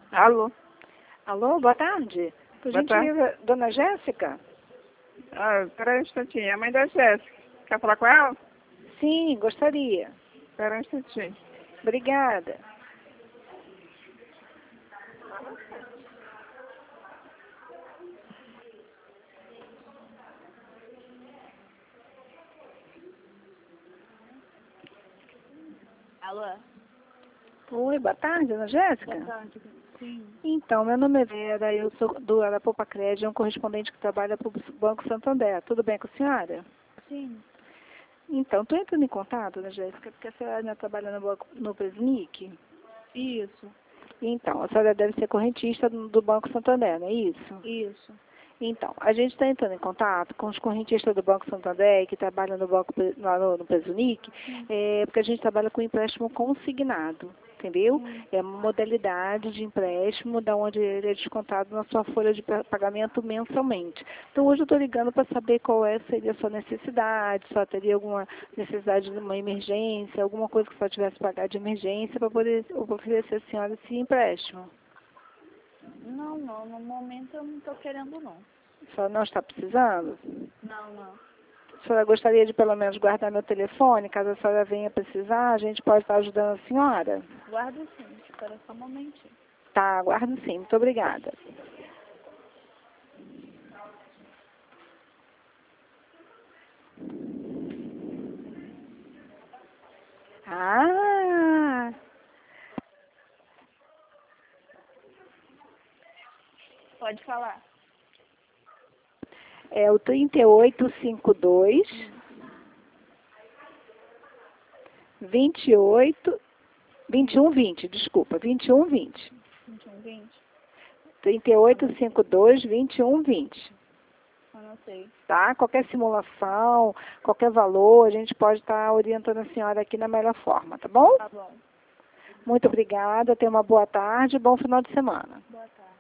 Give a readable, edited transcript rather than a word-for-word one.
Alô? Alô, boa tarde. Por Boa tarde. gentileza, dona Jéssica? Peraí um instantinho. É a mãe da Jéssica. Quer falar com ela? Sim, gostaria. Peraí um instantinho. Obrigada. Alô? Oi, boa tarde, dona Jéssica. Boa tarde. Sim. Então, meu nome é Vera, eu sou do Arapupa Crédito, um correspondente que trabalha para o Banco Santander. Tudo bem com a senhora? Sim. Então, estou entrando em contato, dona Jéssica, porque a senhora ainda trabalha no Presnic. Isso. Então, a senhora deve ser correntista do Banco Santander, não é isso? Isso. Então, a gente está entrando em contato com os correntistas do Banco Santander que trabalham no Banco lá no Presunic, porque a gente trabalha com empréstimo consignado, entendeu? É uma modalidade de empréstimo da onde ele é descontado na sua folha de pagamento mensalmente. Então, hoje eu estou ligando para saber seria a sua necessidade, se só teria alguma necessidade de uma emergência, alguma coisa que só tivesse que pagar de emergência para poder oferecer a senhora esse empréstimo. Não, no momento eu não tô querendo não. A senhora não está precisando? Não. A senhora gostaria de pelo menos guardar meu telefone, caso a senhora venha precisar, a gente pode estar ajudando a senhora? Guarda sim, espera só um momentinho. Tá, guardo sim, muito obrigada. Ah, Pode falar. é o 3852 2120, desculpa, 2120. 2120? 3852 2120. Eu não sei. Tá? Qualquer simulação, qualquer valor, a gente pode estar orientando a senhora aqui na melhor forma, tá bom? Tá bom. Muito obrigada, tenha uma boa tarde e bom final de semana. Boa tarde.